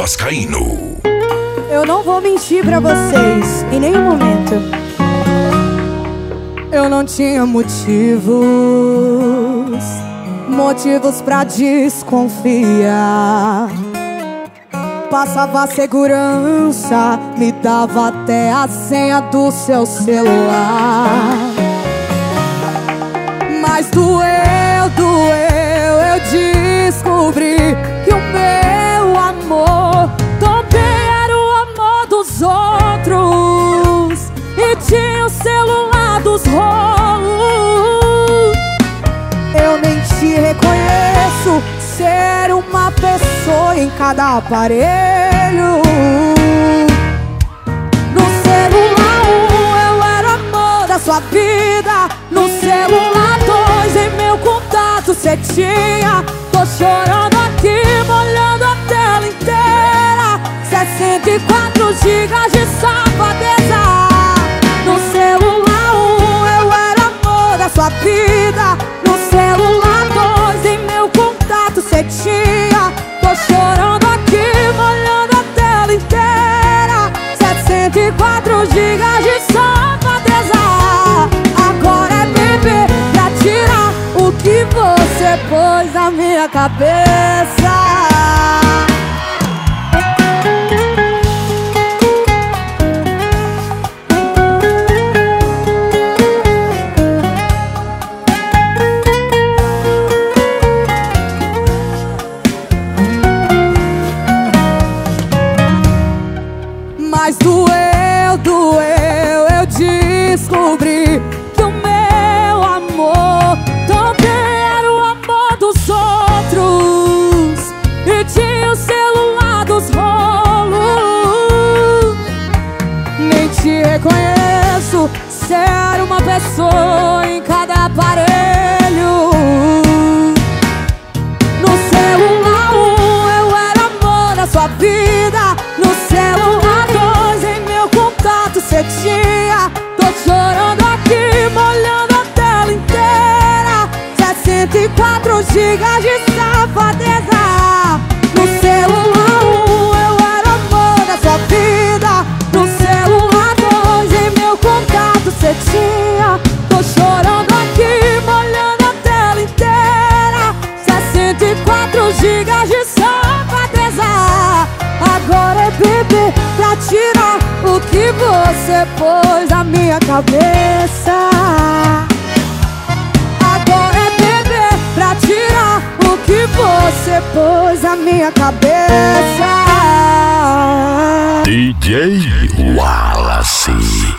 vascaíno. Eu não vou mentir pra vocês em nenhum momento. Eu não tinha motivos pra desconfiar. Passava segurança, me dava até a senha do seu celular. Mas doeu, eu descobri que o meu amor também era o amor dos outros e tinha o celular dos rolos. Eu nem te reconheço, ser uma pessoa em cada aparelho. No celular 1 eu era o amor da sua vida, no celular 2 em meu contato cê tinha. Tô chorando aqui, molhando a tela inteira, 64 gigas de safadeza. No celular 1 eu era o amor da sua vida, no celular 2 em meu contato cê tinha. Tô chorando aqui, molhando a tela inteira, 64 gigas de safadeza. Agora é beber pra tirar o que você pôs na minha cabeça. Mas doeu, eu descobri que o meu amor também era o amor dos outros e tinha o celular dos rolos. Nem te reconheço, ser uma pessoa em cada aparelho. No celular 1 eu era amor da sua vida, no celular 2 em meu contato cê tinha. Tô chorando aqui, molhando a tela inteira, 64 gigas de safadeza. No celular 1 eu era amor da sua vida, no celular 2 em meu contato cê tinha. Tô chorando aqui, molhando a tela inteira, 64 gigas de safadeza. Agora é beber pra tirar o que você pôs na minha cabeça. Agora é beber pra tirar o que você pôs na minha cabeça. DJ Wallace.